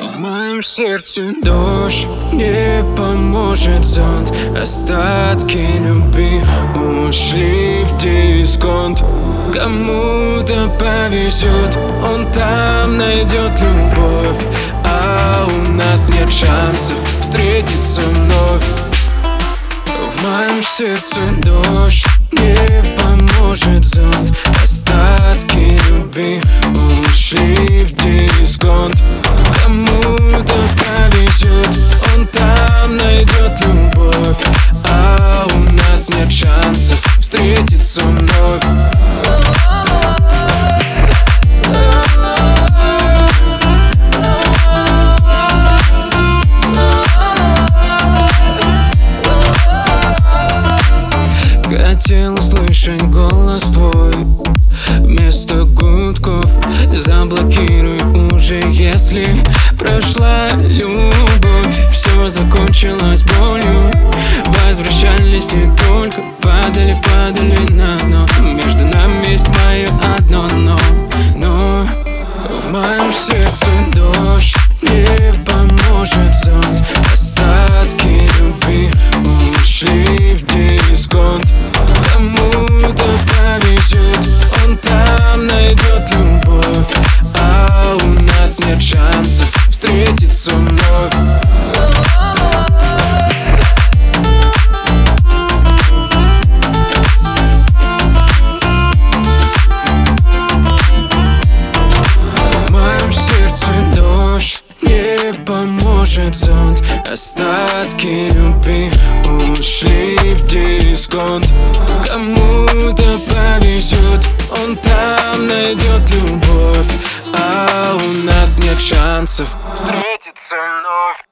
В моем сердце дождь, не поможет зонт. Остатки любви ушли в дисконт. Кому-то повезет, он там найдет любовь, а у нас нет шансов встретиться вновь. В моем сердце дождь, не поможет зонт. Остатки любви ушли в дисконт. Кому-то повезет, он там найдет любовь, а у нас нет шансов встретиться вновь. Хотел услышать голос твой вместо гудков. Заблокируй уже, если прошла любовь. Все закончилось болью. Возвращались и только падали на дно. Между нами есть мое одно но в моем сердце дождь, не поможет зонт. Остатки любви ушли в дисконт. Кому-то повезет, он там найдет любовь, а у нас нет шансов встретиться вновь. В моем сердце дождь, не поможет зонт. Остатки любви ушли в дисконт. Кому-то повезет, он там найдет любовь, а у нас нет шансов встретиться вновь.